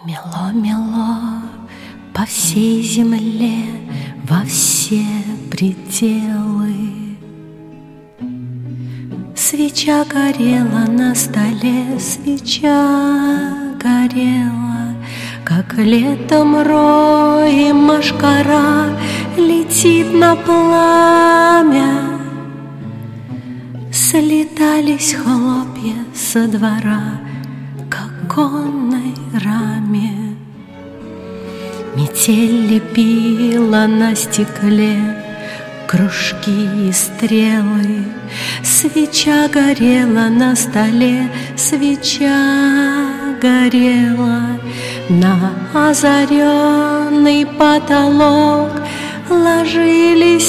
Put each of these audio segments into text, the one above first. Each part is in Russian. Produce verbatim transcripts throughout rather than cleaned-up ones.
Мело-мело по всей земле, во все пределы. Свеча горела на столе, свеча горела, как летом рой мошкара летит на пламя. Слетались хлопья со двора к оконной раме. Метель лепила на стекле кружки и стрелы. Свеча горела на столе, свеча горела. На озаренный потолок ложились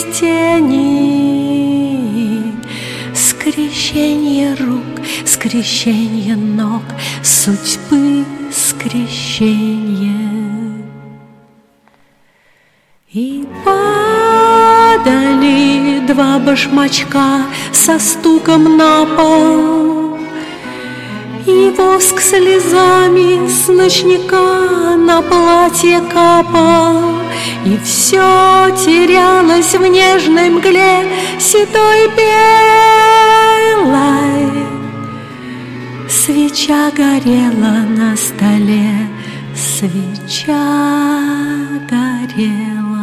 тени. Скрещение рук, скрещение ног, судьбы скрещение. И падали два башмачка со стуком на пол, и воск слезами с ночника на платье капал, и все терялось в нежной мгле седой белой. Свеча горела на столе, свеча горела.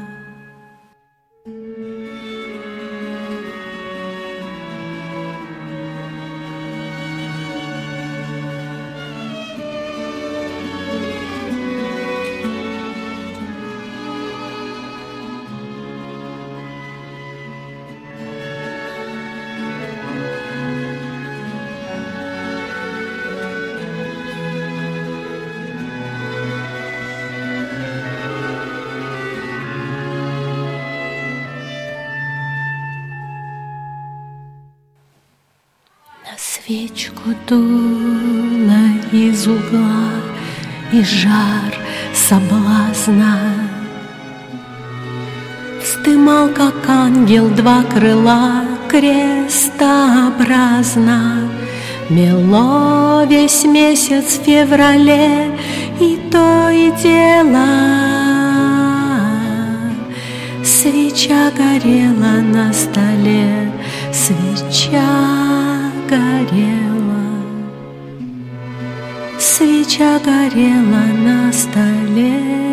Свечку дуло из угла, и жар соблазна вздымал, как ангел, два крыла крестообразно. Мело весь месяц в феврале, и то и дело свеча горела на столе, свеча горела, свеча горела на столе.